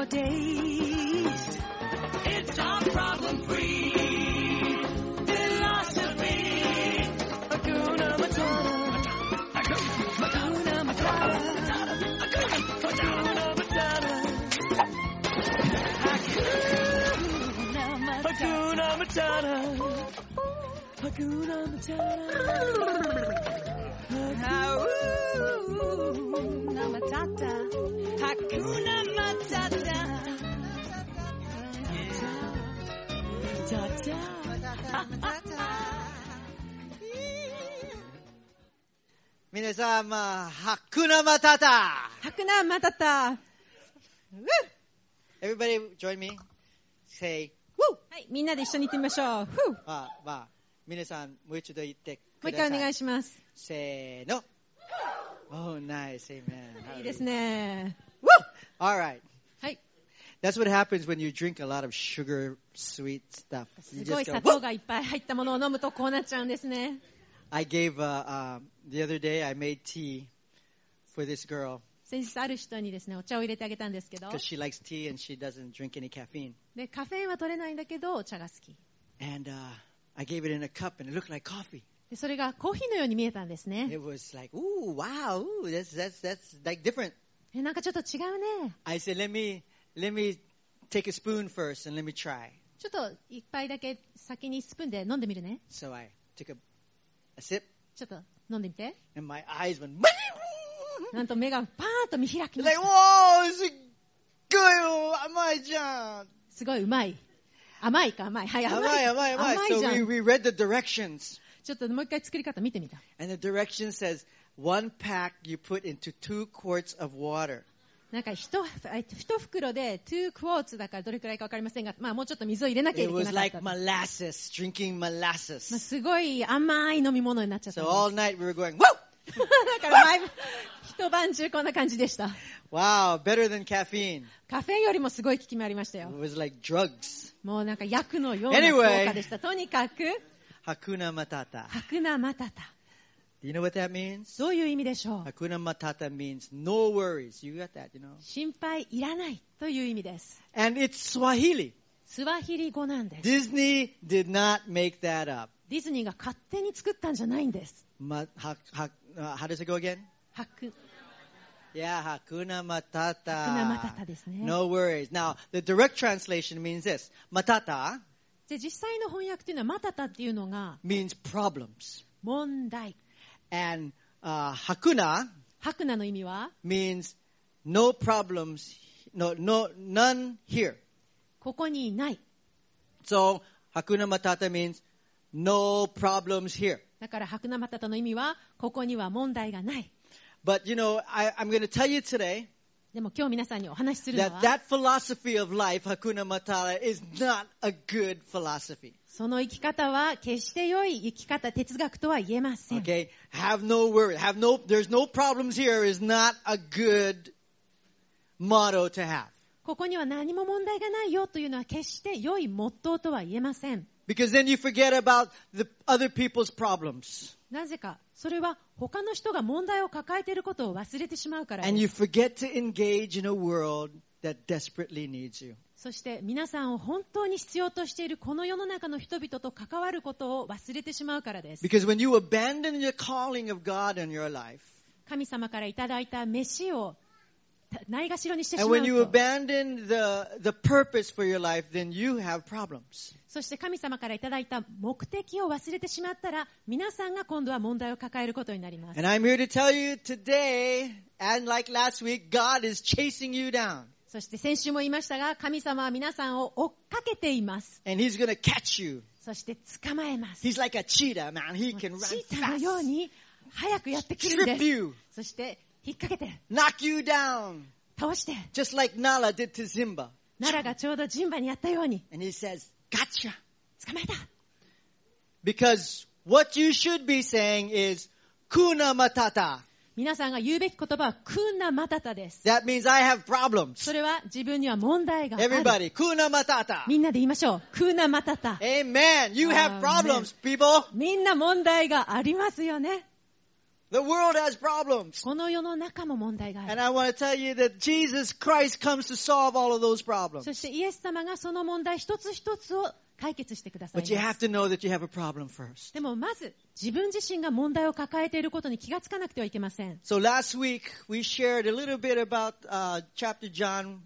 days. It's our problem-free philosophy. Hakuna Matata. Hakuna Matata. Hakuna Matata. Hakuna Matata. Hakuna Matata. Hakuna Matata. Hakuna Matata. 皆さん、Hakuna Matata. Hakuna Matata. Everybody join me. Say, はい、みんなで一緒に言ってみましょう。 皆さん、もう一度言ってくもうださい。 一回お願いします。 せーの。Oh, nice. Amen. いいですね。 All right. はい。 That's what happens when you drink a lot of sugar, sweet stuff. すごい砂糖がいっぱい入ったものを飲むとこうなっちゃうんですね。 I gave, the other day, I made tea for this girl. 先日ある人にですね、お茶を入れてあげたんですけど、 Because she likes tea and she doesn't drink any caffeine. でカフェインは取れないんだけどお茶が好き。 And I gave it in a cup and it looked like coffee. でそれがコーヒーのように見えたんですね。 It was like, ooh, wow, ooh, that's like different. なんかちょっと違うね。 I said, let me take a spoon first and let me try. ちょっと一杯だけ先にスプーンで飲んでみるね。 So I took a sip ちょっと飲んでみて。 and my eyes went, なんと目がパーンと見開きま like, した。 whoa, this is good, 甘いじゃん。 すごいうまい。甘いか甘い。はい、甘い。甘い So じゃん。 we read the directions. ちょっともう一回作り方見てみた。 And the direction says, one pack you put into 2 quarts of water. なんか一袋で2 quarts だからどれくらいか分かりませんが、もうちょっと水を入れなきゃい It けな was かっ like た。 molasses, drinking molasses. すごい甘い飲み物になっちゃった So んです。 all night we were going, whoa! だから一晩中こんな感じでした。 Wow, better than caffeine. カフェインよりもすごい効き目ありました It よ。 was like drugs. もうなんか薬のような効果でした。とにかく、 Hakuna Matata. Hakuna Matata。 Do you know what that means? どういう意味でしょう。 Hakuna Matata means no worries. You got that, you know? 心配いらないという意味です。 And it's Swahili. スワヒリ語なんです。 Disney did not make that up. ディズニーが勝手に作ったんじゃないんです。 How does it go again? Yeah, Hakuna Matata. Hakuna Matata ですね。 No worries. Now, the direct translation means this. Matata で実際の翻訳というのはマタタっていうのが means problems. 問題。 And Hakuna ハクナの意味は means no problems, none here. ここにない。 So, Hakuna Matata means no problems here. だからハクナマタタの意味はここには問題がない。 But, you know, I'm going to tell you today でも今日皆さんにお話しするの that は that philosophy of life, Hakuna Matata, is not a good philosophy. その生き方は決して良い生き方、哲学とは言えません。 Okay? Have no worry. There's no problems here is not a good motto to have. ここには何も問題がないよというのは決して良いモットーとは言えません。 Because then you forget about the other people's problems. なぜか、それは他の人が問題を抱えていることを忘れてしまうから And で you す。 forget to engage in a world that desperately needs you. そして皆さんを本当に必要としているこの世の中の人々と関わることを忘れてしまうからです。 Because when you abandon the calling of God in your life, 神様からいただいた飯をないがしろにしてし and ま when う you と、 abandon the purpose for your life, then you have problems. そして神様からいただいた目的を忘れてしまったら、皆さんが今度は問題を抱えることになります。 And I'm here to tell you today, and like last week, God is chasing you down. そして先週も言いましたが、神様は皆さんを追っかけています。 And He's going to catch you. そして捕まえます。 He's like a cheetah, man. He can run チーターのよう fast. に早くやってくるんで Trip す。 you, そして引っ掛けて、 knock you down. 倒して、 Just like Nala did to Simba. 奈良がちょうどジンバにやったように、 And He says, gotcha. 捕まえた。 Because what you should be saying is, Kuna Matata. 皆さんが言うべき言葉はクーナマタタです。 That means I have problems. それは自分には問題がある。 Everybody, Kuna Matata. みんなで言いましょう。クーナマタタ。 Amen. You have Amen. problems, people. みんな問題がありますよね。 The world has problems. この世の中も問題があ And る。 I want to tell you that Jesus Christ comes to solve all of those problems. そしてイエス様がその問題一つ一つを解決してください But you ま have す。 to know that you have a problem first. でもまず自分自身が問題を抱えていることに気がつかなくてはいけません。 So last week we shared a little bit about chapter John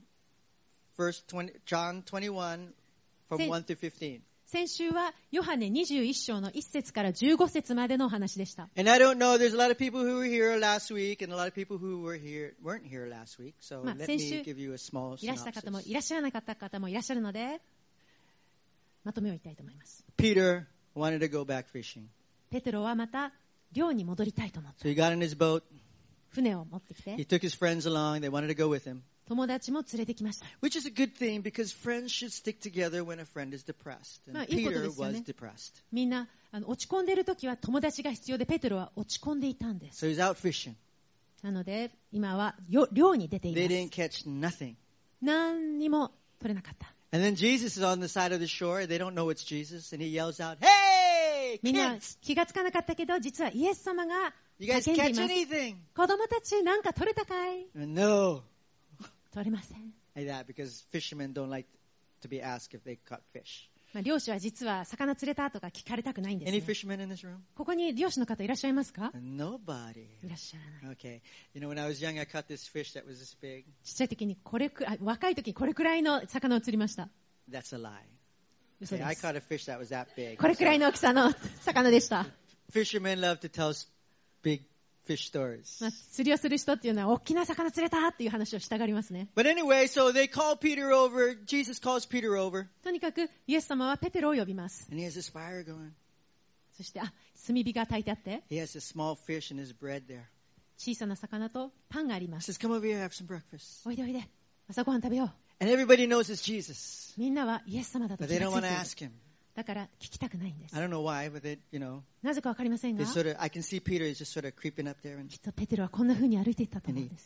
21 from 1 to 15. 先週はヨハネ21章の1節から15節までのお話でした。 And I don't know, there's a lot of people who were here last week and a lot of people who weren't here last week. So let me 先週 give you a small いらした方も synopsis. いらっしゃらなかった方もいらっしゃるので、まとめを言いたいと思います。 Peter wanted to go back fishing. ペテロはまた漁に戻りたいと思って、 So he got in his boat. 船を持ってき He て、 took his friends along. They wanted to go with him. 友達も連れてきました。 Which is a good thing because friends should stick together when a friend is depressed. And いいこと Peter ですよね。 was depressed. みんな落ち込んでいるときは友達が必要で、ペテロは落ち込んでいたんです。 So he's out fishing. なので今は漁に出てい They ま didn't す。 catch nothing. 何にも取れなかった。 And then Jesus is on the side of the shore. They don't know it's Jesus. And he yells out, "Hey, みんな kids! 気がつかなかったけど、実はイエス様が You guys 叫んで catch います。 anything?" 子供たちなんか取れたかい？ And no. 取れません。 Like that because fishermen don't like to be asked if they caught fish. 漁師は実は魚釣れたとか聞かれたくないんです、 Any ね。 fishermen in this room? ここに漁師の方いらっしゃいますか？ Nobody. いらっしゃらない。 Okay. You know, when I was young, I caught this fish that was this big. ちっちゃい時に若い時にこれくらいの魚を釣りました。 That's a lie. 嘘 Okay, で I す。 caught a fish that was that big. これくらいの大きさの魚でした。 Fishermen love to tell big fish stories. 釣りをする人っていうのは大きな魚釣れたっていう話をしたがりますね。 But anyway, so they call Peter over. Jesus calls Peter over. とにかくイエス様はペテロを呼びます。 And he has this fire going. そして炭火が焚いてあって、 He has this small fish and his bread there. 小さな魚とパンがありま He す。 says, "Come over here, have some breakfast." おいでおいで、朝ごはん食べよう。 And everybody knows it's Jesus. みんなはイエス様だと But 気 they が don't つい want て to いる。 ask him. だから聞きたくないんです。 I don't know why, but they, なぜかわかりませんが、 I can see Peter is just sort of creeping up there きっとペテロはこんな風に歩いていったと思うんです。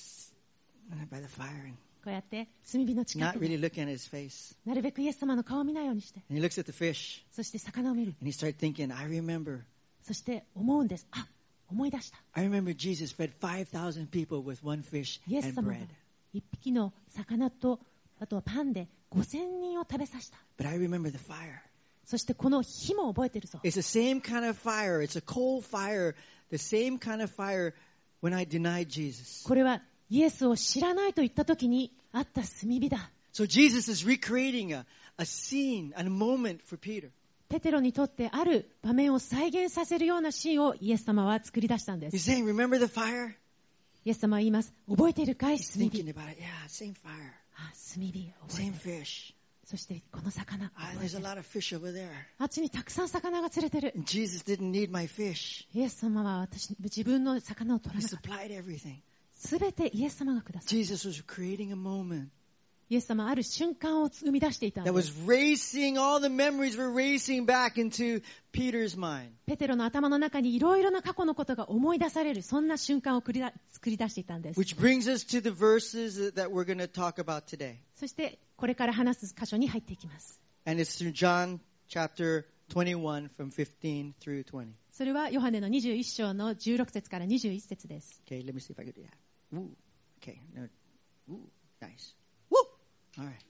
by the fire and こうやって炭火の近 not くで really looking at his face. なるべくイエス様の顔を見ないようにして、 And he looks at the fish そして魚を見る。 and he started thinking, I remember そして思うんです。思い出した。 Jesus fed 5,000 people with one fish イエス and 様が bread. 一匹の魚とあとはパンで5000人を食べさせた。 But I remember the fire. そしてこの火も覚えてるぞ。 It's the same kind of fire. It's a coal fire. The same kind of fire when I denied Jesus. これはイエスを知らないと言った時にあった炭火だ。 So Jesus is recreating a scene, a moment for Peter. ペテロにとってある場面を再現させるようなシーンをイエス様は作り出したんで He's す。 saying, remember the fire? イエス様は言います。覚えているかい？ He's 炭火。 thinking about it. Yeah, same fire. 炭火。覚え Same てる。 fish. そしてこの魚。 There's a lot of fish over there. あっちにたくさん魚が釣れてる。 And Jesus didn't need my fish. イエス様は自分の魚を取 He らなかった。 supplied everything. すべてイエス様がください。 Jesus was creating a moment イエス様はある瞬間を生み出していたん that で was す。 racing, all the memories were racing back into Peter's mind. ペテロの頭の中にいろいろな過去のことが思い出される、そんな瞬間を作り出していたんです。 Which brings us to the verses that we're going to talk about today. そしてこれから話す箇所に入っていきます。 And it's through John chapter 21 from 15 through 20. それはヨハネの21章の16節から21節です。 Okay, let me see if I can do that. Woo. Okay. No. Woo. Nice. Woo. All right.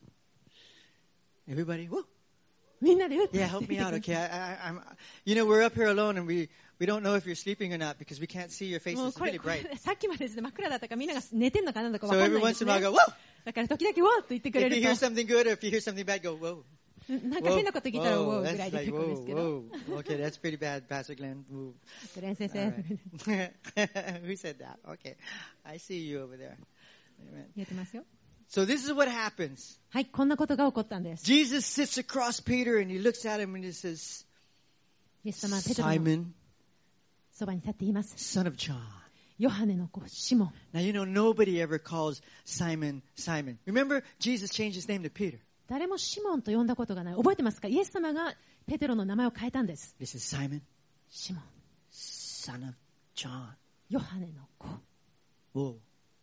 Everybody, woo. みんなで打って Yeah, help me out, okay? I'm. We're up here alone, and we don't know if you're sleeping or not because we can't see your も faces. う It's これ really bright. さっきまでですね、真っ暗だったからみんなが寝てんのかなんだか So 分かん every ないんで once す in a while, I ね。 go, whoa. だから時々「わー」と言ってく If れ you る hear と、 something good or if you hear something bad, go, whoa. なんか変なこと聞いたら「ウォー」ぐら That's いで like, 結構ですけど。 whoa, whoa. Okay, that's pretty bad, Pastor Glenn. Woo. グレン先 All 生 right. Who said that? Okay. I see you over there. Amen. 言ってますよ。 So this is what happens. はい、こんなことが起こったんです。 Jesus sits across Peter and he looks at him and he says, イエス様はペテロの Simon, そばに立って言います。 son of John. ヨハネの子、シモン。 Now, nobody ever calls Simon, Simon. Remember, Jesus changed his name to Peter. 誰もシモンと呼んだことがない。覚えてますか？イエス様がペテロの名前を変えたんです。 This is Simon, シモン、 son of John. ヨハネの子。 Whoa.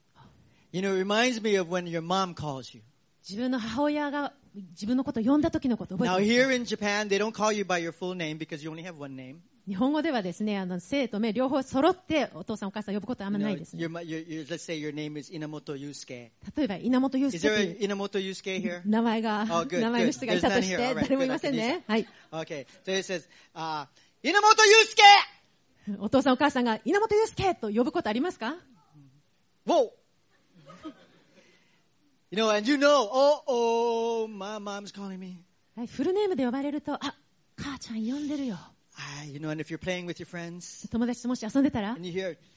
It reminds me of when your mom calls you. 自分の母親が自分のことを呼んだ時のこと覚えて Now, ますか？ here in Japan, they don't call you by your full name because you only have one name. 日本語ではですね、生と目両方揃ってお父さんお母さん呼ぶことはあんま You ない know, ですね。 let's say your name is Inamoto Yusuke. 例えば稲本祐 Is 介 there と an いう Inamoto Yusuke here? 名前が、 Oh, good, 名前の good. 人がいたとし There's none て here. All right, 誰もいません good. ね。はい。 Okay. So it says, Inamoto Yusuke! お父さんお母さんが稲本祐介と呼ぶことありますか？ Whoa! You know, and you know, oh, my mom's calling me. はい、フルネームで呼ばれると、あ、母ちゃん呼んでるよ。 You know, and if you're playing with your friends 友達ともし遊んでたら、 and you hear, Inamoto Yusuke!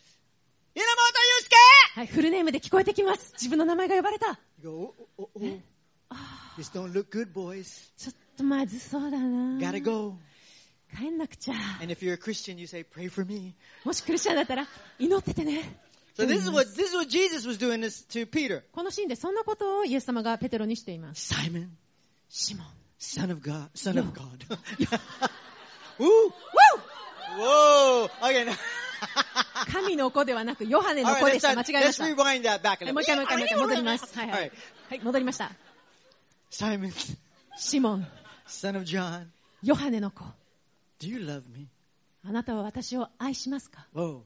はい、フルネームで聞こえてきます。自分の名前が呼ばれた。 You go, This don't look good, boys. ちょっとまずそうだな。 Gotta go. 帰んなくちゃ。 And if you're a Christian, you say, pray for me. もしクリスチャンだったら、祈っててね。 So this is what Jesus was doing this to Peter. このシーンでそんなことをイエス様がペテロにしています。 Simon, シモン。 son of God. Woo! Woo! Whoa! Okay. Now. 神の子ではなく、ヨハネの All 子 right, でした。間違えま let's した。 rewind that back は a い little もう一回戻ります。はい All は right. い。はい、戻りました。 Simon, シモン、 son of John, ヨハネの子。 do you love me? あなたは私を愛しますか？ Whoa.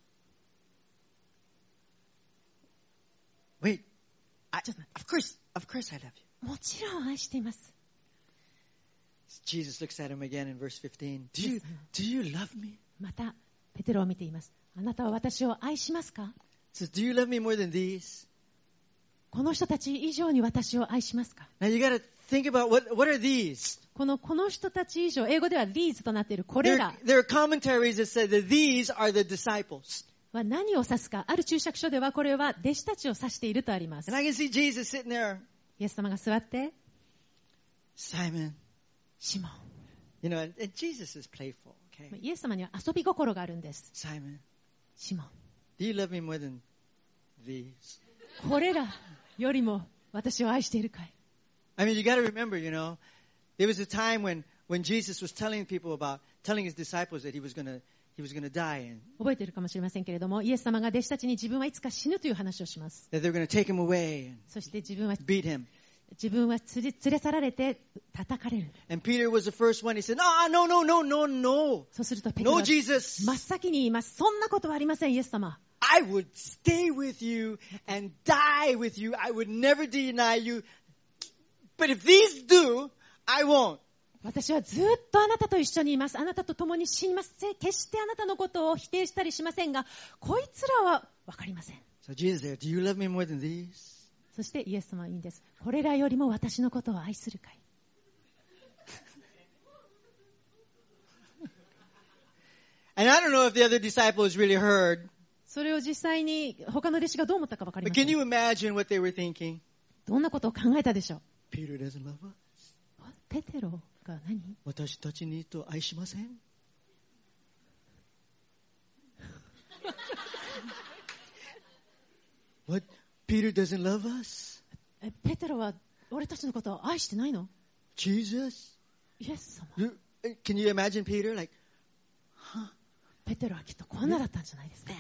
Wait. Of course I love you. もちろん愛しています。 Jesus looks at him again in verse 15. Do you love me? また、ペテロを見ています。あなたは私を愛しますか？ Says, do you love me more than these? この人たち以上に私を愛しますか？ Now you got to think about what are these? この人たち以上、英語では these となっているこれら There are commentaries that say that these are the disciples. は何を指すか。ある注釈書ではこれは弟子たちを指しているとあります。 And I can see Jesus sitting there. イエス様が座って、 Simon. シモン。 You know, and Jesus is playful, okay? イエス様には遊び心があるんです。 Simon, シモン。 do you love me more than these? これらよりも私を愛しているかい？ I mean, you got to remember, you know, there was a time when Jesus was telling his disciples that he was going to die and 覚えているかもしれませんけれども、イエス様が弟子たちに自分はいつか死ぬという話をします。 that they were going to take him away and そして自分は beat him. 連れ去られて叩かれる。 And Peter was the first one. He said, no. そうするとペテロ No, は Jesus. 真っ先に言います。そんなことはありません、イエス様。 I would stay with you and die with you. I would never deny you. But if these do, I won't. 私はずっとあなたと一緒にいます。あなたと共に死にます。決してあなたのことを否定したりしませんが、こいつらは分かりません。 So Jesus said, do you love me more than these? そしてイエス様は言うんです。これらよりも私のことを愛するかい？ And I don't know if the other disciples really heard. それを実際に他の弟子がどう思ったか分かり But ませ can ん。 you imagine what they were thinking? どんなことを考えたでしょう？ Peter doesn't love us. ペテロが何？ 私たちにと愛しません。What? Peter doesn't love us? ペテロは俺たちのことを愛してないの？ Jesus? イエス様。 Can you imagine Peter like, ペテロはきっとこんなだったんじゃないですか。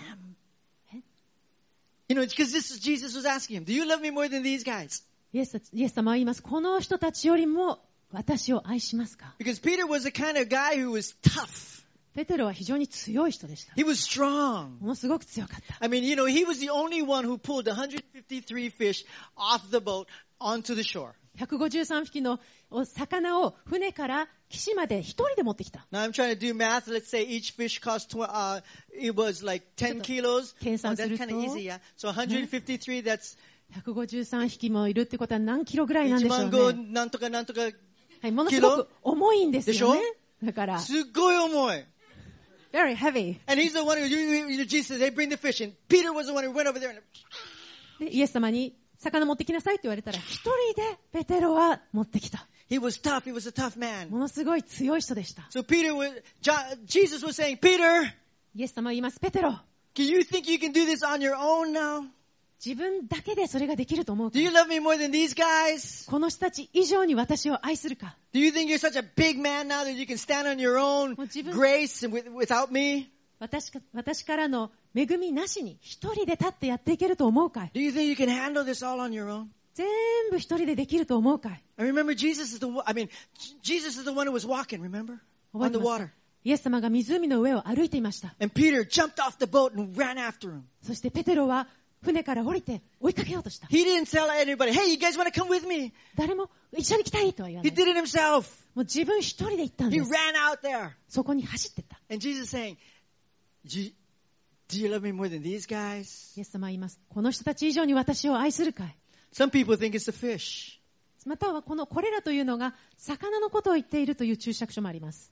you know, because Jesus was asking him, do you love me more than these guys? イエス様は言います。この人たちよりも私を愛しますか？ Because Peter was the kind of guy who was tough. ペテロは非常に強い人でした。 He was strong. ものすごく強かった。 I mean, you know, he was the only one who pulled 153 fish off the boat onto the shore. 153匹の魚を船から岸まで一人で持ってきた。 Now I'm trying to do math. Let's say each fish cost, it was like 10 kilos. Oh, that's kind of easy, yeah. So 153, that's 153匹もいるってことは何キロぐらいなんでしょうね。 1なんとかなんとか。 はい、ものすごく重いんですよね。だから、 すっごい重い。 very heavy。 And he's the one who, Jesus said, hey, bring the fish. And Peter was the one who went over there. And... でイエス様に魚持ってきなさいって言われたら、一人でペテロは持ってきた。 He was tough. He was a tough man. ものすごい強い人でした。 So Jesus was saying, Peter, イエス様は言います。ペテロ、 can you think you can do this on your own now? 自分だけでそれができると思うか？ Do you love me more than these guys? この人たち以上に私を愛するか？ Do you think you're such a big man now that you can stand on your own もう自分 grace and without me? 私からの恵みなしに一人で立ってやっていけると思うかい？ Do you think you can handle this all on your own? 全部一人でできると思うかい？ I remember Jesus is the one who was walking, remember? 覚え On て the ます water. イエス様が湖の上を歩いていました。 And Peter jumped off the boat and ran after him. そしてペテロは船から降りて追いかけようとした。 He didn't tell anybody, hey, you guys want to come with me? 誰も一緒に来たいとは言わな He い。 did it himself. もう自分一人で行ったん He です。 ran out there. そこに走ってった。 And Jesus saying, do you love me more than these guys? イエス様は言います。この人たち以上に私を愛するかい。 Some people think it's the fish. またはこれらというのが魚のことを言っているという注釈書もあります。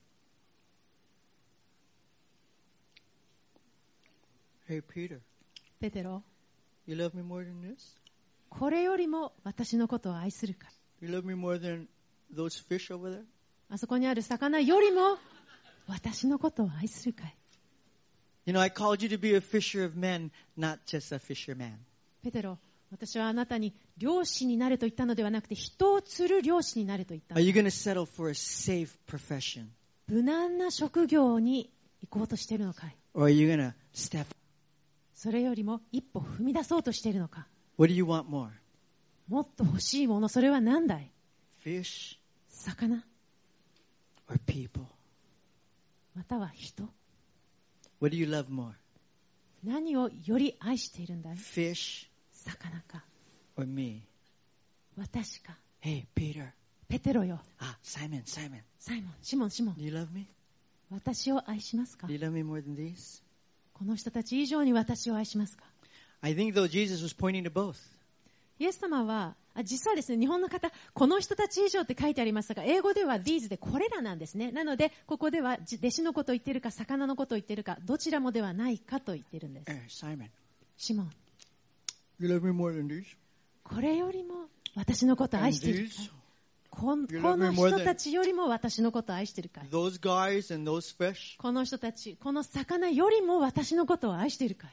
Hey, Peter, ペテロ、 you love me more than this? これよりも私のことを愛するかい。 You love me more than those fish over there? あそこにある魚よりも私のことを愛するかい。 You know, I called you to be a fisher of men, not just a fisherman. ペテロ、私はあなたに漁師になれと言ったのではなくて、人を釣る漁師になれと言ったの Are だ。 you going to settle for a safe profession? 無難な職業に行こうとしているのかい。 Or are you going to step? それよりも一歩踏み出そうとしているのか。 What do you want more? もっと欲しいもの、それは何だい。 Fish 魚、 or people? または人。 What do you love more? 何をより愛しているんだい。 Fish 魚か、 or me? 私か。 Hey, Peter. ペテロよ、 Simon, Simon. サイモン、シモン、シモン、 Do you love me? 私を愛しますか。 Do you love me more than these? この人たち以上に私を愛しますか。 I think though Jesus was pointing to both. イエス様は、実はですね、日本の方、この人たち以上って書いてありましたが、英語では these でこれらなんですね。なので、ここでは弟子のことを言っているか、魚のことを言っているか、どちらもではないかと言っているんです。 Simon. シモン、 You love me more than these? これよりも私のことを愛しているかい。この人たちよりも私のことを愛しているかい。 Those guys and those fish? この人たち、この魚よりも私のことを愛しているかい。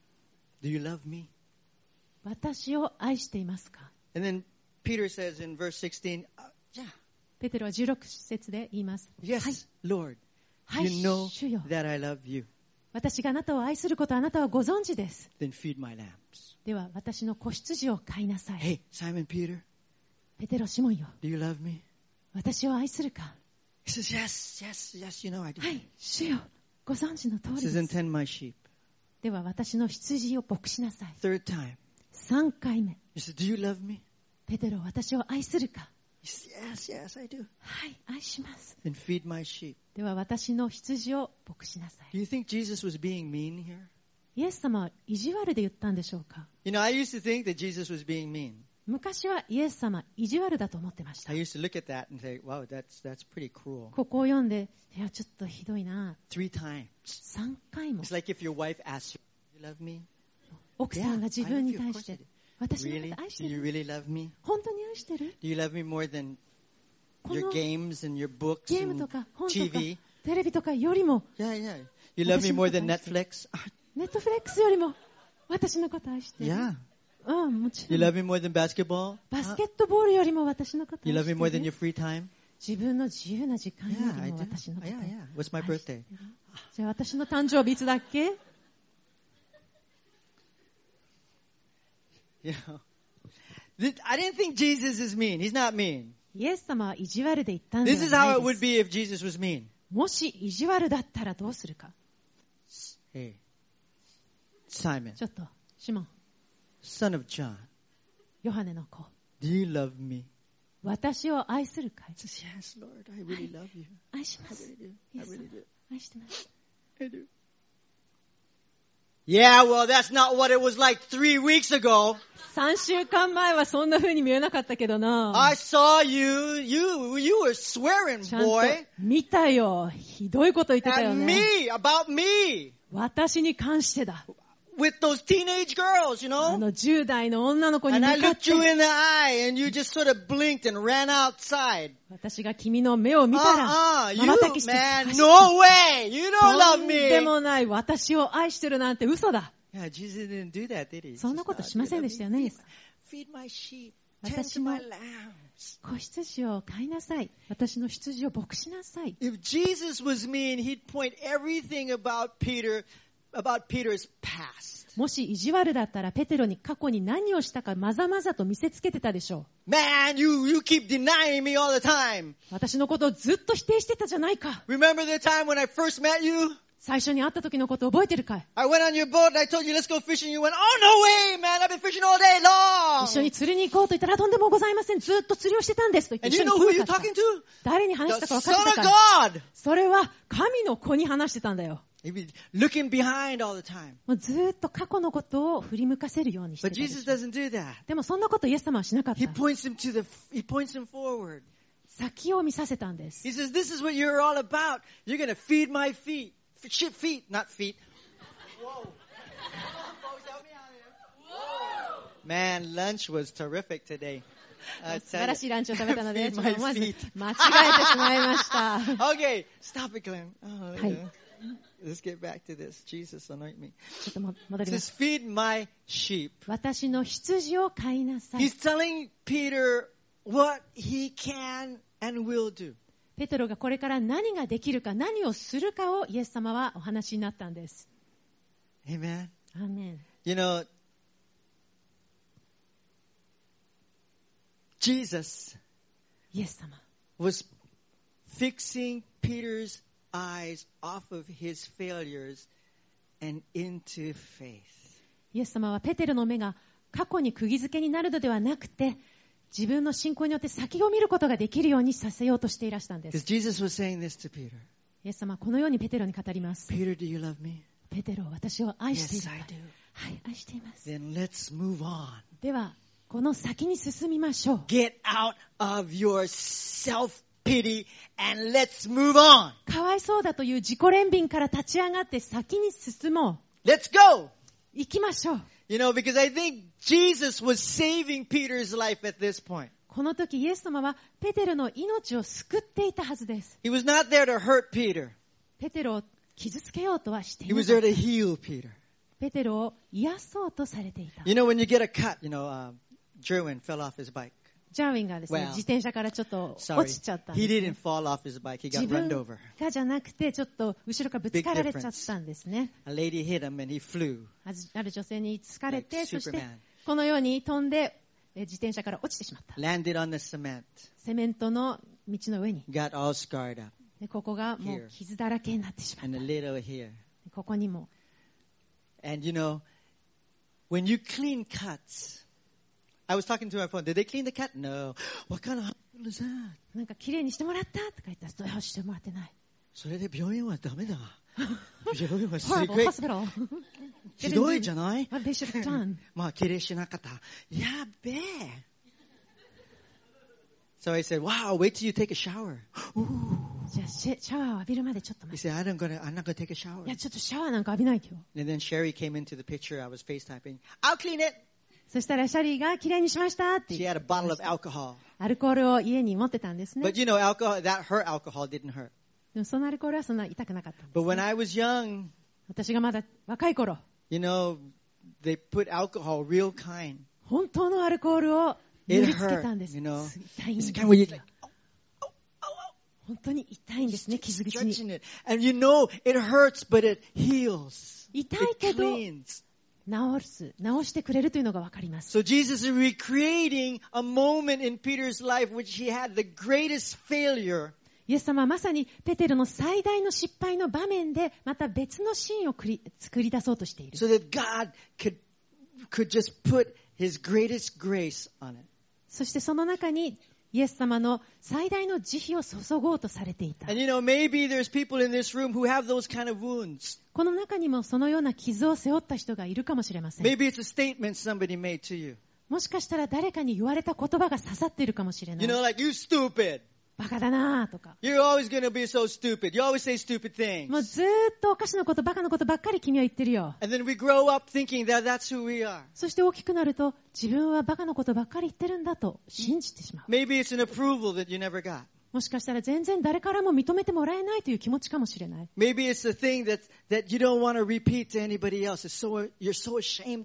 Do you love me? 私を愛していますか。 And then Peter says in verse 16, yeah, ペテロは16節で言います。 yes, はい、 Lord, はい、 you know 主よ。 that I love you. 私があなたを愛することをあなたはご存知です。 Then feed my lambs. では私の子羊を飼いなさい。 Hey, Simon Peter, ペテロ、シモンよ。 do you love me? 私を愛するか。 He says, yes, yes, yes, you know I do. はい、主よ。ご存知の通 He り says, で then す。 tend my sheep. では私の羊を牧しなさい。 Third time. 3回目。 He says, do you love me? ペテロ、私を愛するか。 He says, yes, yes, I do. はい、愛します。 Then feed my sheep. では私の羊を牧しなさ Do い。 you think Jesus was being mean here? イエス様は意地悪で言ったんでしょうか。 You know, I used to think that Jesus was being mean. 昔はイエス様意地悪だと思ってました。 I used to look at that and say, wow, that's pretty cruel. ここを読んで、いや、ちょっとひどいな。 3 times. 3回も It's like if your wife asks you, you love me? 奥さんが自分に対し I love you, of course I て do. 私のこ Really? と愛し Do て you る？ really love me? 本当に愛してる？ Do you love me more than こ your の games and your books ゲーム and とか本とか TV? テレビとかよりも Yeah, yeah. You love me more than Netflix? ネットフレックスよりも私のこと愛してる。 Yeah. うん、もち You ろん。 love me more than basketball? バスケットボールよりも私のこと You 愛 love し me more て than る your。free time? 自分の自由な時間よ Yeah, I りも do. 私のこと Yeah, 愛 yeah. What's my してる birthday? じゃあ私の誕生日いつだっけ？ You know, I didn't think Jesus is mean. He's not mean. イエス様は意地悪で言ったんで This は is な how い it で would す。 be if Jesus was mean. もし意地悪だったらどうするか。 Hey, Simon, ちょっと、シモン、 son of John, ヨハネの子、 do you love me? 私を愛するかい？ He says, yes, Lord, I really love you. 愛しま I す。 really do. イ I エス様 really do. 愛してます。 I do. Yeah, well, that's not what it was like 3 weeks ago. 3週間前はそんな風に見えなかったけどな。 I saw you. You were swearing, ちゃんと boy. 見たよ。ひどいこと言ってたよ And ね。 me, about me. 私に関してだ。 With those teenage girls, you あ know? の10代の女の子に And 向 I かっ looked you て、 in the eye and you just sort of blinked and ran outside. 私が君の目を見たら、 You, 瞬きして man, 走っ no way. You た don't と love んで me. もない私を愛してるなんて嘘だ。 Yeah, Jesus didn't do that, did he? そんなことしませんでしたよね。 Feed my sheep. Tend 私 to の my lambs. 子羊を飼いなさい。私の羊を牧しなさい。 If Jesus was mean, he'd point everything about Peter about Peter's past. もし意地悪だったらペテロに過去に何をしたかまざまざと見せつけてたでしょ Man, you keep denying me all the time. う。私のことをずっと否定してたじゃないか。 Remember the time when I first met you? 最初に会った時のこと覚えてるかい？ I went on your boat and I told you, let's go fishing. You went, oh, no way, man. I've been fishing all day long. 一緒に釣りに行こうと言ったらとんでもございません。ずっと釣りをしてたんですと言って And 一 you 緒 know に who 来な you're かった talking to? 誰に話した The か分か Son ってた of かい？ God. それは神の子に話してたんだよ。 He'd be looking behind all the time. もうずっと過去のことを振り向かせるようにして But たでし Jesus ょ。 doesn't do that. でもそんなことイエス様はしなかった。 He points him forward. 先を見させたんです。 He says, this is what you're all about. You're going to feed my feet. Feet, not feet. Whoa. Man, lunch was terrific today. 素晴らしいランチを食べたので、 Feed ちょっ my と思わず間違 feet. えてしまいました。 Okay, stop it, Glenn. Oh, Hi. Let's get back to this. Jesus, anoint me. ちょっと戻 It りま says, す。 feed my sheep. 私の羊を飼いなさい He's。telling Peter what he can and will do. ペテロがこれから何ができるか、何をするかをイエス様はお話になったんです。 Amen. アーメン。 You know, Jesus イエス様。 was fixing Peter's eyes off of his failures and into faith. イエス様はペテロの目が過去に釘付けになるのではなくて、自分の信仰によって先を見ることができるようにさせようとしていらしたんで Because す。 Jesus was saying this to Peter. イエス様はこのようにペテロに語ります。 Peter, do you love me? ペテロ、私を愛してい Yes, る I か？ do. はい、愛しています。 Then let's move on. では、この先に進みましょう。 Get out of your self-pity and let's move on. かわいそうだという自己憐憫から立ち上がって先に進もう。 Let's go. 行きましょう。 You know, because I think Jesus was saving Peter's life at this point. この時イエス様はペテロの命を救っていたはずです。 He was not there to hurt Peter. ペテロを傷つけようとはしてい He な was かっ there た。 to heal Peter. ペテロを癒そうとされていた。 You know, when you get a cut, Jerwin fell off his bike. ジャーウィンがですね、 Well, 自転車からちょっと Sorry. 落ちちゃったんで He す、 didn't ね。 fall off his bike. He 自 got run 分 over. がじゃなくて、ちょっと後ろからぶつかられちゃったんですね。 A lady hit him and he flew. ある女性に疲れて、 Like そして Superman. このように飛んで自転車から落ちてしまった。 Landed on the cement. セメントの道の上に。 Got all scarred up. でここがもう傷だらけになってしまっ And a little here. た。ここにも。 And you know, when you clean cuts, I was talking to my phone. Did they clean the cut? No. What kind of hospital is that? なんか綺麗にしてもらったとか言ったら、どうしてもらってない。 それで病院はダメだ。病院はす Horrible ごい hospital. ひどいじゃない What they should have done. まあ、綺麗しなかった。やっべえ。So I said, wow, wait till you take a shower. Ooh. じゃあシャワーを浴びるまでちょっと He 待って。 said, I'm not going to take a shower. いや、ちょっとシャワーなんか浴びないでよ。 And then Sherry came into the picture. I was FaceTiming. I'll clean it. そしたらシャリーが綺麗にしましたって She 言っ had て a bottle of alcohol. アルコールを家に持ってたんですね。 But you know, her alcohol didn't hurt. でもそのアルコールはそんな痛くなかったんです But when I was young, 私がまだ若い頃、 you know, they put alcohol real kind. 本当のアルコールを塗 It りつけたんです。 hurt, you know. 痛いん It's で the kind where す you よ like, oh, oh, oh. 本当に痛いんですね、傷口に。 Stretching it. And you know, it hurts, but it heals. 痛 It いけど cleans. 治してくれるというのがわかります。 So Jesus is recreating a moment in Peter's life which he had the greatest failure. イエス様はまさにペテロの最大の失敗の場面でまた別のシーンを作り出そうとしている。 So that God could just put his greatest grace on it. そしてその中にイエス様の最大の慈悲を注ごうとされていた。 And you know, maybe there's people in this room who have those kind of wounds. この中にもそのような傷を背負った人がいるかもしれません。 Maybe it's a statement somebody made to you. もしかしたら誰かに言われた言葉が刺さっているかもしれな You い。 know, like, you stupid. バカだなぁとか。 You're always going to be so stupid. You always say stupid things. もうずーっとおかしなこと、バカなことばっかり君は言ってるよ。 And then we grow up thinking that that's who we are. そして大きくなると自分はバカなことばっかり言ってるんだと信じてしまう。 Maybe it's an approval that you never got. もしかしたら全然誰からも認めてもらえないという気持ちかもしれない。 Maybe it's the thing that you don't want to repeat to anybody else. You're so ashamed of it.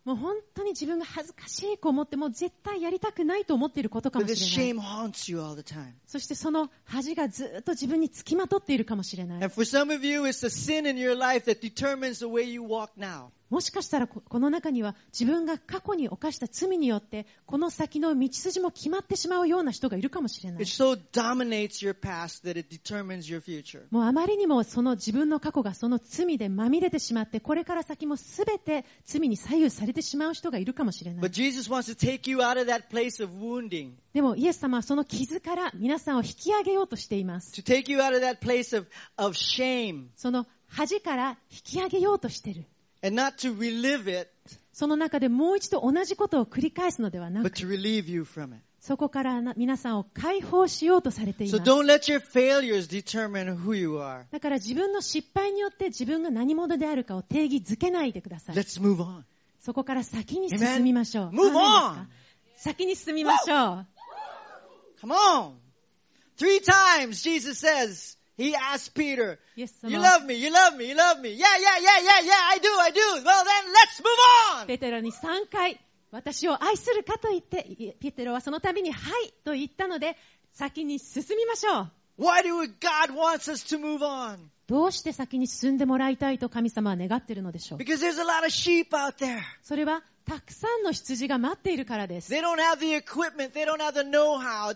もう本当に自分が恥ずかしいと思ってもう絶対やりたくないと思っていることか But も the しれない。 shame haunts you all the time. そしてその恥がずっと自分につきまとっているかもしれない。 And for some of you, it's the sin in your life that determines the way you walk now. もしかしたらこの中には自分が過去に犯した罪によってこの先の道筋も決まってしまうような人がいるかもしれない。 It so dominates your past that it determines your future. もうあまりにもその自分の過去がその罪でまみれてしまってこれから先もすべて罪に左右されてしまう人がいるかもしれない。 But Jesus wants to take you out of that place of wounding, でもイエス様はその傷から皆さんを引き上げようとしています。 to take you out of that place of shame, その恥から引き上げようとしている。 and not to relive it, その中でもう一度同じことを繰り返すのではな but く、 to relieve you from it. そこから皆さんを解放しようとされてい So ます。 don't let your failures determine who you are. だから自分の失敗によって自分が何者であるかを定義づけないでください。 Let's move on. そこから先に進みましょう。 Amen. Move on. アーメンですか？先に進みましょう。 Come on. 3 times Jesus says, he asked Peter, イエス you 様 love me, you love me, you love me. Yeah, I do. Well then, let's move on. ペテロに3回私を愛するかと言ってペテロはその度にはいと言ったので先に進みましょう。 Why do God wants us to move on? どうして先に進んでもらいたいと神様は願っているのでしょう。 Because there's a lot of sheep out there. それはたくさんの羊が待っているからです。 They don't have the equipment. They don't have the know-how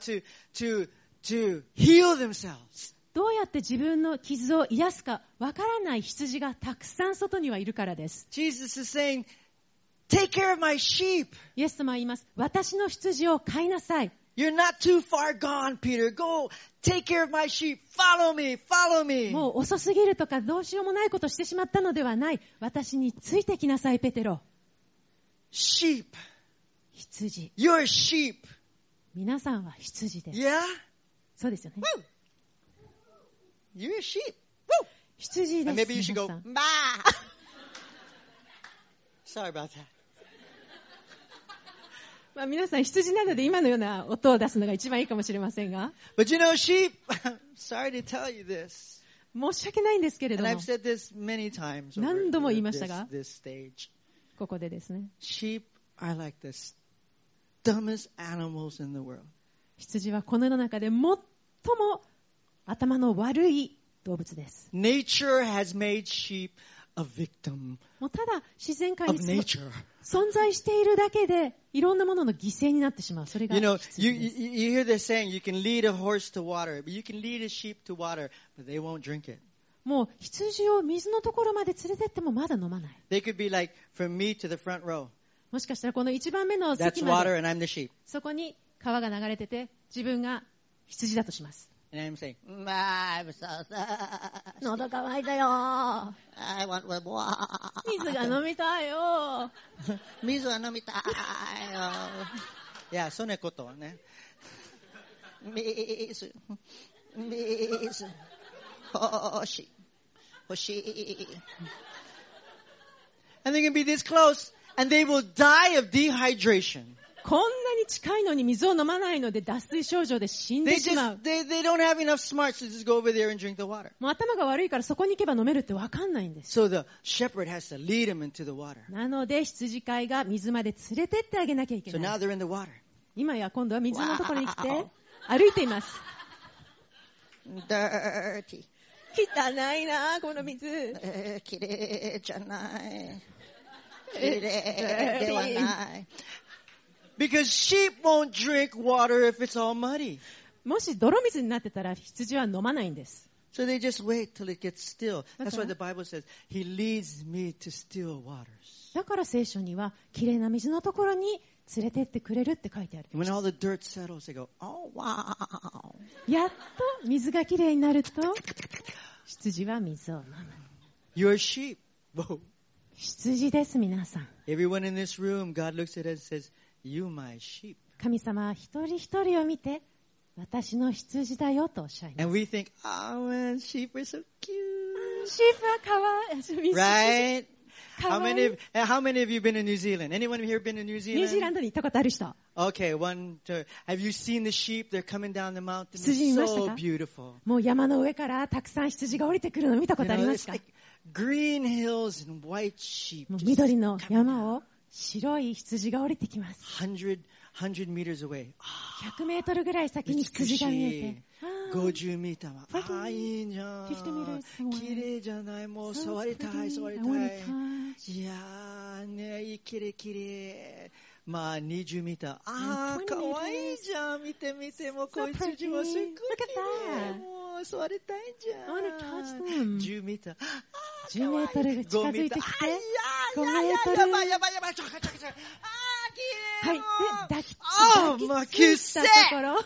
to heal themselves. どうやって自分の傷を癒すかわからない羊がたくさん外にはいるからです。 Jesus is saying, take care of my sheep. イエス様は言います。私の羊を飼いなさい。 You're not too far gone, Peter. Go take care of my sheep. Follow me, follow me. もう遅すぎるとかどうしようもないことしてしまったのではない。私についてきなさい、ペテロ。 Sheep. 羊。 You're a sheep. 皆さんは羊です。 Yeah? そうですよね。 Woo. You're a sheep. 羊で And す。 maybe you should 皆 go, さん bah. Sorry about that. まあ、皆さん羊なので今のような音を出すのが一番いいかもしれませんが、 But you know, sheep, sorry to tell you this. 申し訳ないんですけれど And も I've、said this many times over 何度も言いましたが、 this stage. ここでですね、 Sheep are like the dumbest animals in the world. 羊はこの世の中で最も頭の悪い動物です。 Nature has made sheep a victim もうただ自然界 of に nature. 存在しているだけでいろんなものの犠牲になってしまう。それが You know, 羊 you です。 hear this saying, you can lead a horse to water, but you can lead a sheep to water, but they won't drink it. もう羊を水のところまで連れてってもまだ飲まない。 They could be like from me to the front row. もしかしたらこの一番目の That's 席ま water で and I'm the sheep. そこに川が流れてて自分が羊だとします。 And I'm saying, I'm so sad. 喉乾いたよ。 I want water. 水が飲みたいよ。 水は飲みたいよ。いや、そんなことはね。水、欲しい。And they can be this close, and they will die of dehydration. こんなに近いのに水を飲まないので脱水症状で死ん They でしまう just, they don't have enough smarts to just go over there and drink the water. もう頭が悪いからそこに行けば飲めるって分かんないんです。 So the shepherd has to lead them into the water. なので羊飼いが水まで連れてってあげなきゃいけ So な now い。 they're in the water. 今や今度は水のところに来て Wow. 歩いています。 Dirty. 汚いなこの水。 綺麗じゃない。綺麗ではない。Because sheep won't drink water if it's all muddy. もし泥水になってたら羊は飲まないんです。 So they just wait till it gets still. That's why Okay. the Bible says, He leads me to still waters. だから聖書にはきれいな水のところに連れてってくれるって書いてある。 And when all the dirt settles, they go, oh, wow. やっと水がきれいになると羊は水を飲む。 You're a sheep. Whoa. 羊です皆さん。 Everyone in this room, God looks at us and says, You my sheep. 神様は一人一人を見て私の羊だよとおっしゃいます。 And we think, oh man, sheep are so cute. シープはかわいい。 Right? か How わい many い how many of you been to New Zealand? Anyone here been to New ニュージーラ Zealand? ンドに行ったことある人。 Okay, one, two. Have you seen the sheep? They're coming down the mountain. 羊見ました It's か？ so beautiful. もう山の上からたくさん羊が降りてくるのを見たこ You とありま know, す it's か？ like green hills and white sheep. もう just 緑の coming 山 down. を白い羊が降りてきます。 100 meters away. 100メートルぐらい先に羊が見えて。 50メーター。いいじゃん。 50 meters 綺麗じゃない。もう触りたい、触りたい。いやーね、いい綺麗。まあ20メーター。かわいいじゃん。見て見て、もうこいつ羊もすっごい綺麗。もう触りたいじゃん。10メーター。 10メートルが近づいてきて、5メートル。 やばい。 はい。で、抱きついたところ。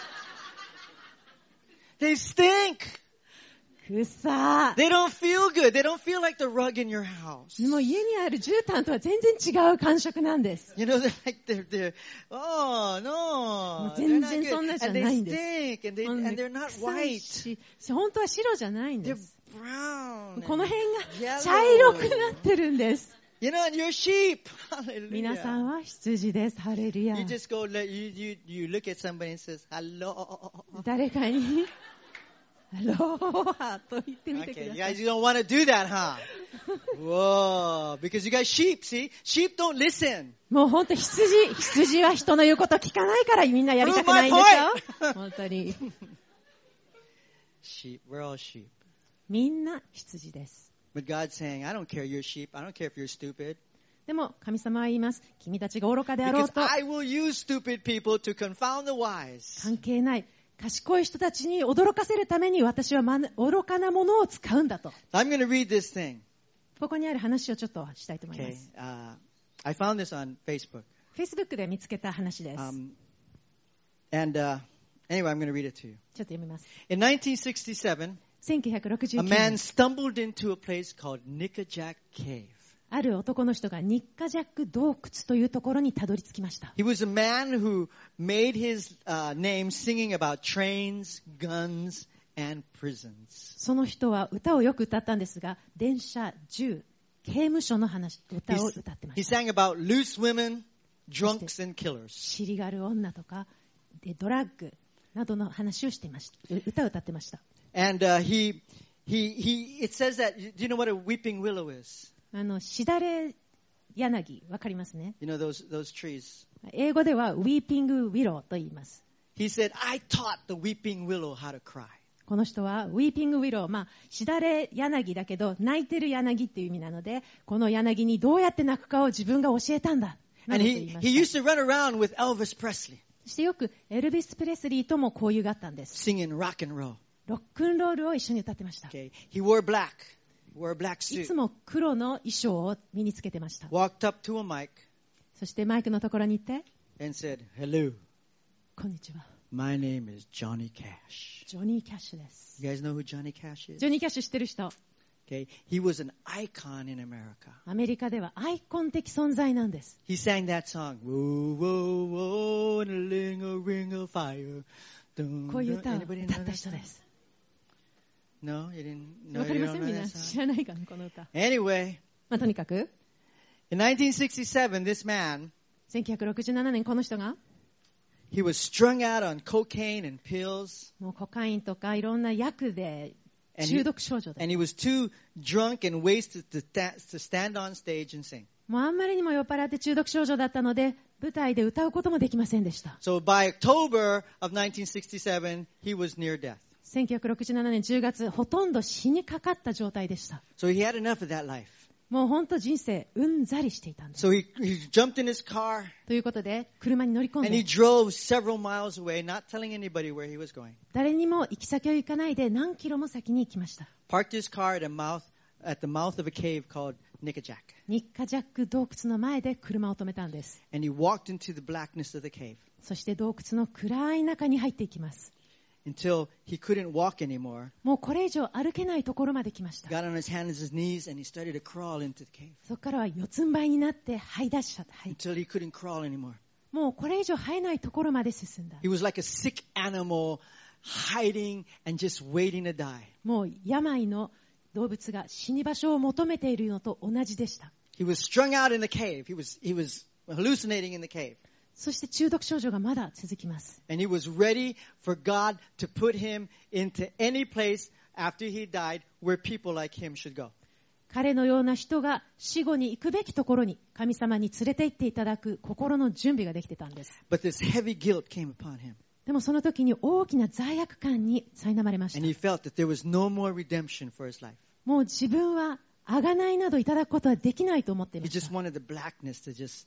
They stink. くさ。 They don't feel good. They don't feel like the rug in your house. もう家にある絨毯とは全然違う感触なんです。 You know, they're, oh も no. う全然そんなじゃないんです。 And they stink. And they're not 臭い white. し、本当は白じゃないんで They're す。 brown. この辺 yellow. が茶色くなってるんです。 You know, and you're sheep. Hallelujah. 皆さんは羊です。ハレルヤ。 You just go, you look at somebody and says, hello. 誰かに、ハローと言ってみてく Okay, だ you さい。 guys don't want to do that, huh? Whoa, because you guys sheep, see? Sheep don't listen. もう本当羊は人の言うこと聞かないからみんなやりたくないんでしょ。本当に。 Sheep, we're all sheep. みんな羊です。 But God's saying, I don't care you're sheep. I don't care if you're stupid. でも神様は言います。君たちが愚かであろう Because と I will use stupid people to confound the wise. 関係ない。賢い人たちに驚かせるために私は愚かなものを使うんだと。 I'm going to read this thing. ここにある話をちょっとしたいと思いま Okay. す。 I found this on Facebook. Facebook で見つけた話です。 And anyway, I'm going to read it to you. ちょっと読みます。 In 1967, 1969 a man 年、 stumbled into a place called Nickajack Cave. ある男の人がニッカジャック洞窟というところにたどり着きました。 He was a man who made his name singing about trains, guns, and prisons. その人は歌をよく歌ったんですが、電車、銃、刑務所の歌を歌ってま He した。 sang about loose women, drunks, and killers. 尻がある女とか、ドラッグなどの話をしていました。歌を歌ってました。 And it says that, do you know what a weeping willow is? しだれ柳、わかりますね。 You know those trees. 英語ではウィーピングウィローと言います。 He said, I taught the weeping willow how to cry. この人はウィーピングウィロー、しだれ柳だけど泣いてる柳っていう意味なので、この柳にどうやって泣くかを自分が教えたんだ。な And どと言い he ま used した。 to run around with Elvis Presley, そしてよくエルビス・プレスリーとも交友があったんです。 singing rock and roll. ロックンロールを一緒に歌ってました。 Okay. He wore black. Wore a black い suit. つも黒の衣装を身につけてました。 Walked up to a mic そしてマイクのところに行って、 and said, hello, こんにちは。 my name is Johnny Cash. ジョニー・キャッシュです。 You guys know who Johnny Cash is? ジョニー・キャッシュ知ってる人、 Okay. He was an icon in America. アメリカではアイコン的存在なんです。 He sang that song. Whoa, whoa, whoa, and a ring of fire. こういう歌を Anybody 歌 know った that 人 song? です。 No, you didn't. No, わかり you ませ don't ん know みん that な song. 知らないかなこの歌。 Anyway, とにかく、 in 1967, this man, 1967年この人が、 he was strung out on cocaine and pills, もうコカインとかいろんな薬で and 中 he, 毒症状で、 and he was too drunk and wasted to stand on stage and sing. もうあんまりにも酔っ払って中毒症状だったので、舞台で歌うこともできませんでした。 So by October of 1967, he was near death. 1967年10月、ほとんど死にかかった状態でした。 So he had enough of that life. もう本当人生うんざりしていたんです。 So he jumped in his car ということで、車に乗り込ん and he で、 drove several miles away, not telling anybody where he was going. 誰にも行き先を行かないで何キロも先に行きました。 Parked his car at the mouth of a cave called Nickajack. ニッカジャック洞窟の前で車を止めたんです。 And he walked into the blackness of the cave そして洞窟の暗い中に入っていきます。 until he couldn't walk anymore. もうこれ以上歩けないところまで来ました。 Got on his hands and his knees and he started to crawl into the cave そこからは四つん這いになって這い出した。 until he couldn't crawl anymore. もうこれ以上這えないところまで進んだ。 He was like a sick animal hiding and just waiting to die. もう病の動物が死に場所を求めているのと同じでした。 He was strung out in the cave. He was hallucinating in the cave. そして中毒症状がまだ続きます。 And he was ready for God to put him into any place after he died where people like him should go. 彼のような人が死後に行くべきところに神様に連れて行っていただく心の準備ができてたんです。 But this heavy guilt came upon him. でもその時に大きな罪悪感に苛まれまし And た。 he felt that there was no more redemption for his life. もう自分は贖いなどいただくことはできないと思ってい He まし just た。 wanted the blackness to just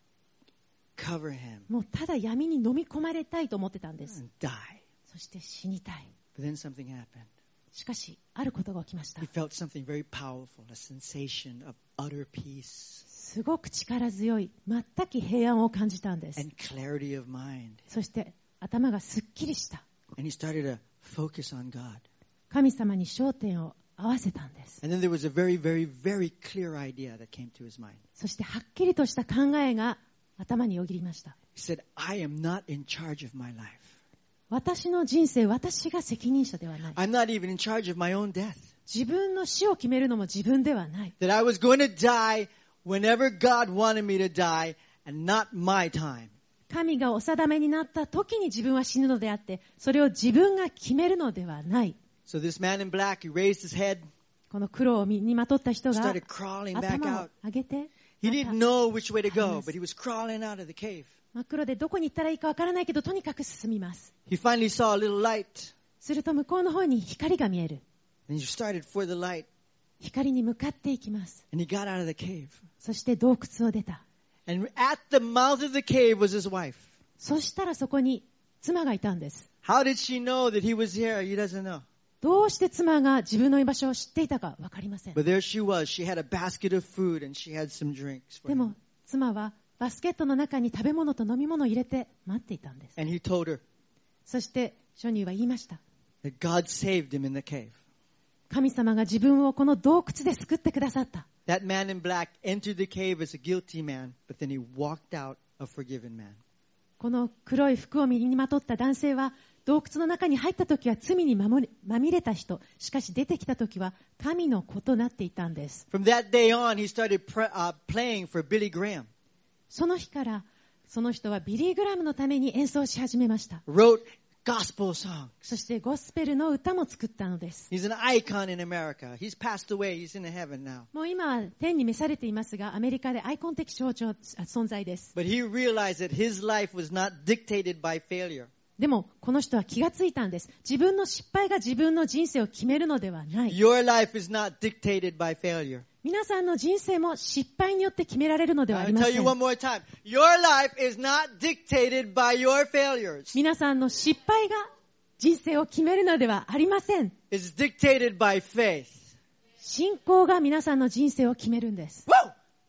cover him もうただ闇に飲み込まれたいと思ってたんです。 and die. そして死にたい。 But then something happened. しかしあることが起きました。 He felt something very powerful, a sensation of utter peace すごく力強い全く平安を感じたんです。 and clarity of mind. そして頭がすっきりした。 And he started to focus on God. 神様に焦点を合わせたんです。 And then there was a very, very, very clear idea that came to his mind. そしてはっきりとした考えが頭によぎりました。 He said, I am not in charge of my life. 私の人生、私が責任者ではない。 I'm not even in charge of my own death. 自分の死を決めるのも自分ではない。 That I was going to die whenever God wanted me to die and not my time. 神がお定めになった時に自分は死ぬのであって、それを自分が決めるのではない。 So this man in black, he raised his head, この黒を身にまとった人が started crawling back 頭を out. 上げて、 He ま didn't た know which way to go, but he was crawling out of the cave. 真っ黒でどこに行ったらいいかわからないけど、とにかく進みます。 He finally saw a little light, すると向こうの方に光が見える。 and he started for the light, 光に向かっていきます。 and he got out of the cave. そして洞窟を出た。 And at the mouth of the cave was his wife. そしたらそこに妻がいたんです。 How did she know that he was here? He doesn't know. どうして妻が自分の居場所を知っていたかわかりません。 But there she was. She had a basket of food, and she had some drinks for でも him. 妻はバスケットの中に食べ物と飲み物を入れて待っていたんです。 And he told her そして書には言いました。 that God saved him in the cave. 神様が自分をこの洞窟で救ってくださった。 That man in black entered the cave as a guilty man, but then he walked out a forgiven man. この黒い服を身にまとった男性は洞窟の中に入った時は罪にまみれた人、しかし出てきた時は神の子となっていたんです。 From that day on, he started playing for Billy Graham, その日からその人はビリー・グラムのために演奏し始めました。 wrote gospel songs. そしてゴスペルの歌も作ったのです。 He's an icon in America. He's passed away. He's in heaven now. もう今は天に召されていますが、アメリカでアイコン的存在です。 But he realized that his life was not dictated by failure. でもこの人は気がついたんです。自分の失敗が自分の人生を決めるのではない。 Your life is not dictated by failure. 皆さんの人生も失敗によって決められるのではあり I'll ま tell せ you ん。 one more time. Your life is not dictated by your failures. 皆さんの失敗が人生を決めるのではありません。 It's dictated by faith. 信仰が皆さんの人生を決めるんです。 Woo!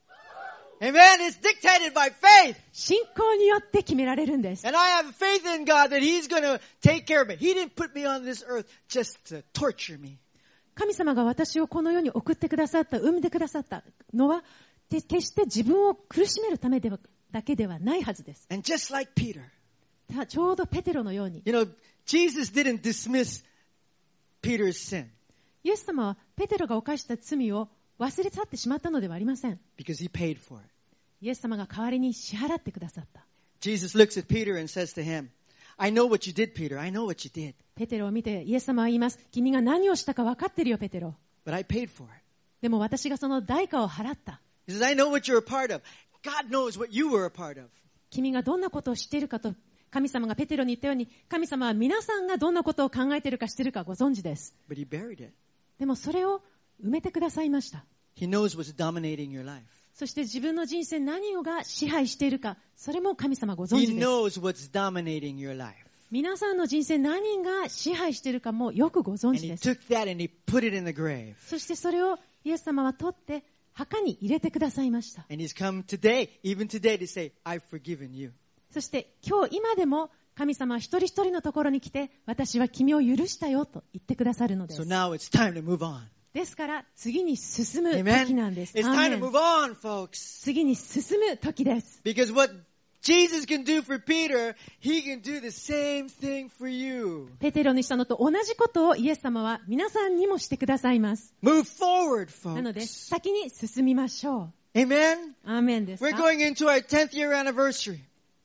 Amen. It's dictated by faith. 信仰によって決められるんです。 And I have faith in God that He's going to take care of me. He didn't put me on this earth just to torture me. 神様が私をこの世に送ってくださった、産んでくださったのは、決して自分を苦しめるためだけではないはずです。 And just like Peter, ちょうどペテロのように、 you know, Jesus didn't dismiss Peter's sin イエス様はペテロが犯した罪を忘れ去ってしまったのではありません。 because He paid for it. イエス様が代わりに支払ってくださった。 Jesus looks at Peter and says to him, I know what you did, Peter. I know what you did. ペテロを見てイエス様は言います。君が何をしたか分かってるよ、ペテロ。 But I paid for it. でも私がその代価を払った。 He says, I know what you're a part of. God knows what you were a part of. 君がどんなことを知っているかと、神様がペテロに言ったように、神様は皆さんがどんなことを考えているか知っているかご存知です。 But He buried it. でもそれを埋めてくださいました。 He knows what's dominating your life. そして自分の人生何が支配しているか、それも神様ご存 He 知です。 knows what's dominating your life. 皆さんの人生何が支配しているかもよくご存 And 知 He です。 took that and He put it in the grave. そしてそれをイエス様は取って墓に入れてくださいました。 And He's come today, even today, to say, I've forgiven you. そして今でも神様は一人一人のところに来て、私は君を許したよと言ってくださるので So す。 now it's time to move on. ですから次に進む時 Amen. なんです。 It's アー time メ to ン move on, folks. 次に進む時です。 Because what Jesus can do for Peter, He can do the same thing for you. ペテロにしたのと同じことをイエス様は皆さんにもしてくださいます。 Move forward, なので folks. 先に進みましょう。 Amen. アーメンですか。 We're going into our 10th year anniversary.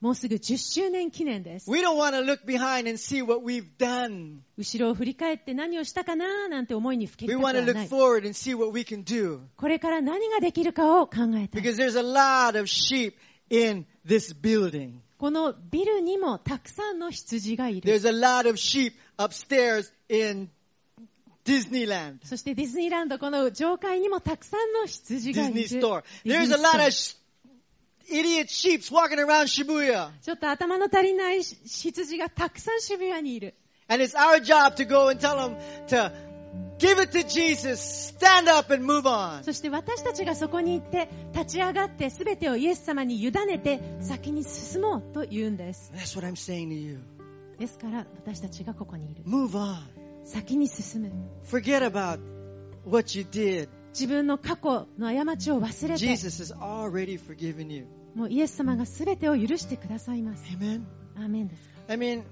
もうすぐ10周年記念です。 We don't want to look behind and see what we've done. 後ろを振り返って何をしたかななんて思いにふけり We たく want は to な look い。 forward and see what we can do. これから何ができるかを考えたい。 Because there's a lot of sheep in this building. このビルにもたくさんの羊がいる。 There's a lot of sheep upstairs in Disneyland. そしてディズニーランド、この上階にもたくさんの羊がいる。 Disney store. ディズ There's ニー a ス lot of トア idiot sheep walking around Shibuya. ちょっと頭の足りない羊がたくさん渋谷にいる。 And it's our job to go and tell them to give it to Jesus, stand up and move on. そして私たちがそこに行って立ち上がって全てをイエス様に委ねて先に進もうと言うんです。 That's what I'm saying to you. ですから私たちがここにいる。 Move on. 先に進む。 Forget about what you did. 自分の過去の過ちを忘れて、 Jesus has already forgiven you. もうイエス様が全てを許してくださいます。 Amen. アーメンです。 I mean,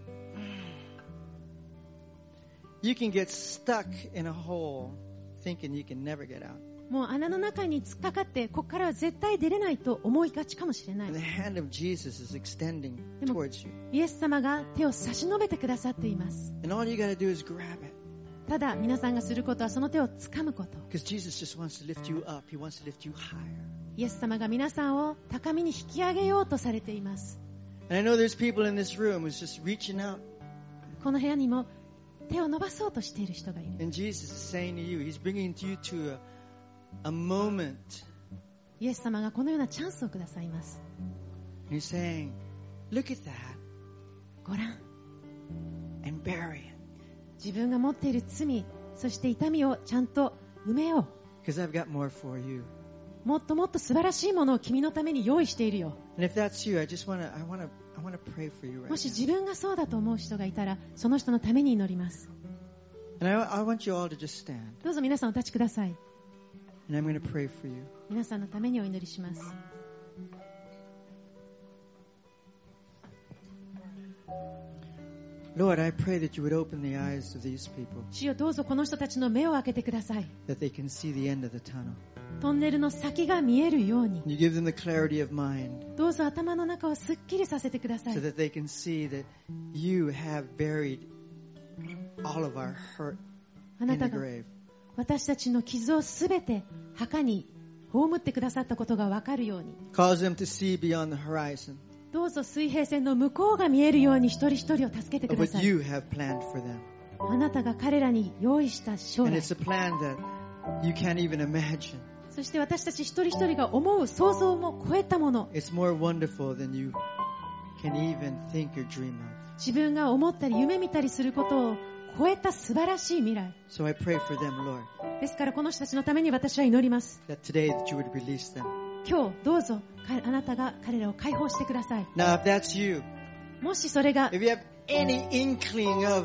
you can get stuck in a hole thinking you can never get out. もう穴の中に突っかかってここからは絶対出れないと思いがちかもしれない。 And the hand of Jesus is extending でも towards you. イエス様が手を差し伸べてくださっています。 And all you got to do is grab it. ただ皆さんがすることはその手を掴むこと。 Because Jesus just wants to lift you up. He wants to lift you higher. イエス様が皆さんを高みに引き上げようとされています。 And I know there's people in this room who's just reaching out. この部屋にも手を伸ばそうとしている人がいる。 And Jesus is saying to you, He's bringing you to a moment. イエス様がこのようなチャンスをくださいます。 And He's saying, look at that ご覧、 and bury it. 自分が持っている罪、そして痛みをちゃんと埋めよ Because I've got more for you. う。もっともっと素晴らしいものを君のために用意しているよ。 And if that's you, I want to pray for you right もし now. 自分がそうだと思う人がいたら、その人のために祈ります。 And I want you all to just stand. どうぞ皆さんお立ちください。 And I'm going to pray for you. 皆さんのためにお祈りします。 Lord, I pray that you would open the eyes of these people, 主よ、どうぞこの人たちの目を開けてください。 that they can see the end of the tunnel. トンネルの先が見えるように、 You give them the clarity of mind どうぞ頭の中をすっきりさせてください。 so that they can see that you have buried all of our hurt あ in な the たが grave. 私たちの傷をすべて墓に葬ってくださったことがわかるように、 Cause them to see beyond the horizon どうぞ水平線の向こうが見えるように一人一人を助けてく of だ what さい。 you have planned for them. あなたが彼らに用意した将 And 来、 it's a plan that you can't even imagine. そして私たち一人一人が思う想像も超えたもの、 It's more wonderful than you can even think or dream of. 自分が思ったり夢見たりすることを超えた素晴らしい未来 So I pray for them, Lord, ですから、この人たちのために私は祈ります。 that today that you would release them. 今日どうぞあなたが彼らを解放してください。 Now, if that's you, もしそれが if you have any inkling of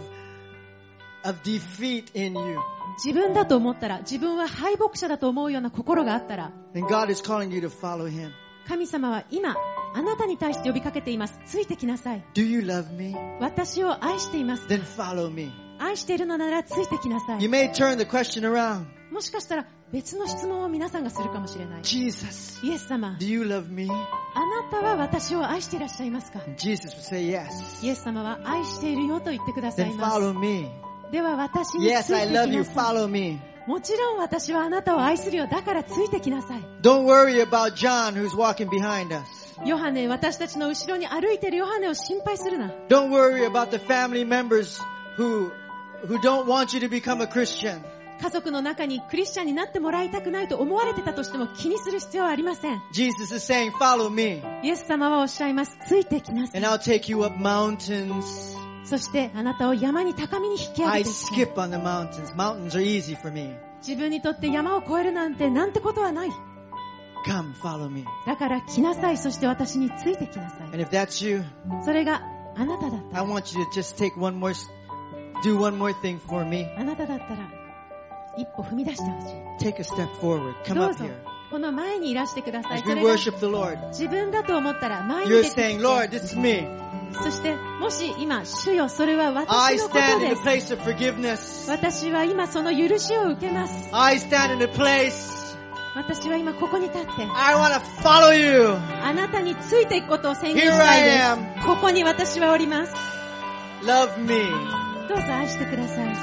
defeat in you, 自分だと思ったら、自分は敗北者だと思うような心があったら、 then God is calling you to follow Him. 神様は今あなたに対して呼びかけています。ついてきなさい。 Do you love me? 私を愛しています。 Then follow me. 愛しているのならついてきなさ You い。 may turn the question around. もしかしたら別の質問を皆さんがするかもしれない。 Jesus, イエス様、 do you love me? あなたは私を愛していらっしゃいますか？ And Jesus would say yes. イエス様は愛しているよと言ってください Then ます。 follow me. では私につい Yes, て I き love you. なさい。 Follow me. もちろん私はあなたを愛するよ。だからついてきなさい。 Don't worry about John who's walking behind us. ヨハネ、私たちの後ろに歩いているヨハネを心配するな。 Don't worry about the family members who don't want you to become a Christian. 家族の中にクリスチャンになってもらいたくないと思われてたとしても気にする必要はありません。 Jesus is saying, follow me, イエス様はおっしゃいます。ついてきなさい。 and I'll take you up mountains. そしてあなたを山に高みに引き上 I げていき skip on the mountains. Mountains are easy for me. 自分にとって山を越えるなんてことはない。 Come, follow me. だから来なさい。そして私についてきなさ And い。 if that's you, それがあなただった I ら、 want you to just do one more thing for me. あなただったら一歩踏み出してほしい。 Take a step forward. Come どう up ぞ here. この前にいらしてください。 As そ we れが worship the Lord, 自分だと思ったら前に you're 出てき saying, て、 Lord, this is me. そしてもし今、主よ、それは I 私のこと stand in で the す。 place of forgiveness. 私は今その許しを受けます。 I stand in the place 私は今ここに立って、 I want to follow you. あなたについていくことを宣言 Here したい I で am. す。ここに私はおります。 Love me. どうぞ愛してください。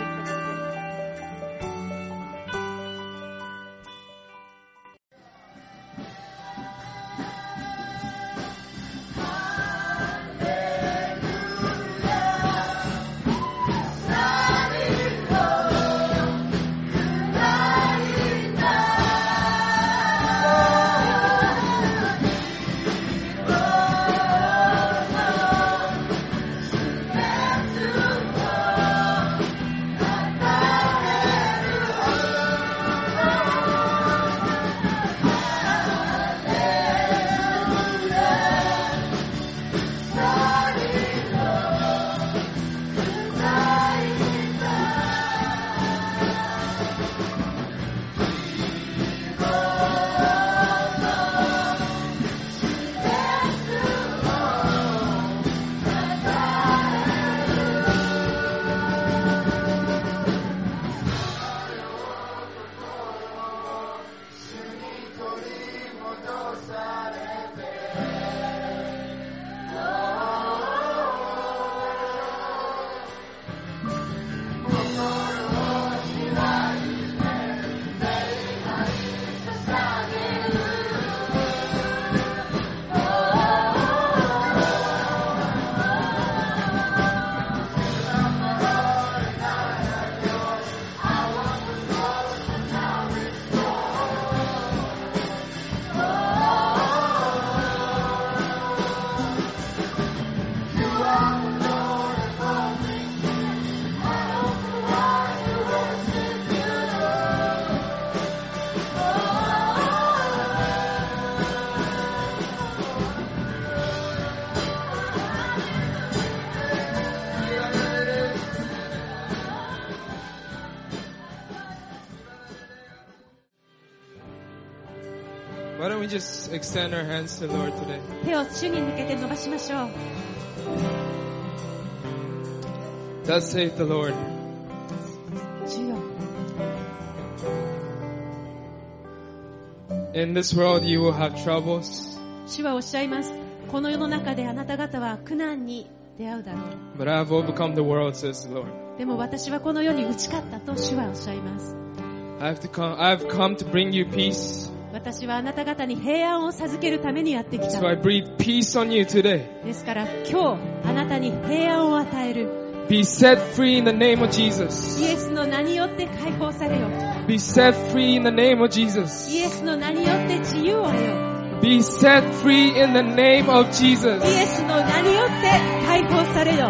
Why don't we just extend our hands to the Lord today? 手を主に向けて伸ばしましょう。 Thus saith the Lord. 主よ、 In this world you will have troubles, 主はおっしゃいます。この世の中であなた方は苦難に出会うだろう。 but I have overcome the world, says the Lord. でも私はこの世に打ち勝ったと主はおっしゃいます。 I have come to bring you peace. 私はあなた方に平安を授けるためにやってきた。 So I breathe peace on you today. ですから今日あなたに平安を与える。 Be set free in the name of Jesus. イエスの名によって解放されよ。 Be set free in the name of Jesus. イエスの名によって自由を得よ。 Be set free in the name of Jesus. イエスの名によって解放されよ。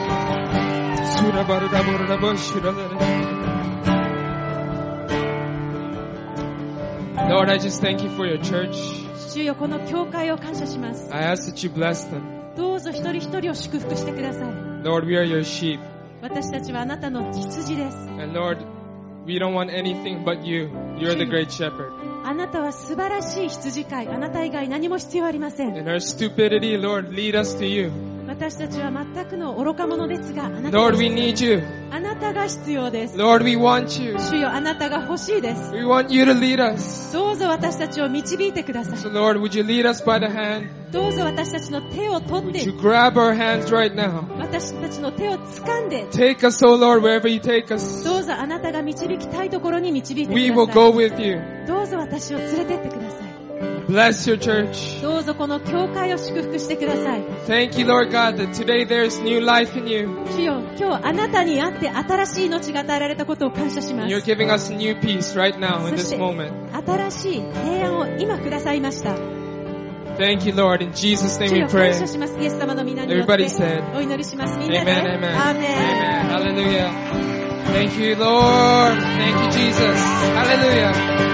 Lord, I just thank you for your church. 主よ、この教会を感謝します。 I ask that you bless them. どうぞ一人一人を祝福してください。 Lord, we are your sheep. 私たちはあなたの羊です。 And Lord, we don't want anything but you. You're the great shepherd. あなたは素晴らしい羊飼い。あなた以外何も必要ありません。 In our stupidity, Lord, lead us to you. 私たちは全くの愚か者ですが、あなた Lord, が we need you. あなたが必要です。 Lord, we want you. 主よ、あなたが欲しいです。 We want you to lead us. どうぞ私たちを導いてください。 So Lord, would you lead us by the hand? どうぞ私たちの手を取っ Would て you、grab our hands right now? 私たちの手を掴んで、 Take us, oh Lord, wherever you take us. どうぞあなたが導きたいところに導いてく We だ will さ go い。 with you. どうぞ私を連れてってください。 Bless your church. どうぞこの教会を祝福してください。 Thank you, Lord God, that today there is new life in you. 主よ、今日あなたにあって新しい命が与えられたことを感謝しま And you're す。 giving us new peace right now in this moment. 新しい平安を今くださいました。 Thank you, Lord. In Jesus' name 主 we よ、感 pray. 謝します。イエス様の皆によって Everybody said, お祈りします。みんな Amen, で。 amen. アーメン。 Amen. Hallelujah. Thank you, Lord. Thank you, Jesus. Hallelujah.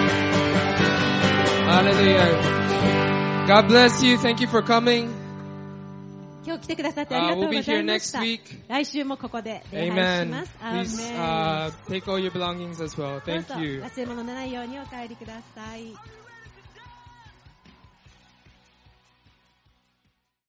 Hallelujah. God bless you. Thank you for coming. 今日来てくださってありがとう We'll ご be ざい here まし next た。 week. 来週もここで礼拝し Amen. ます。アーメン。 Please take all your belongings as well. どう Thank ぞ you. 忘れ物のないようにお帰りください。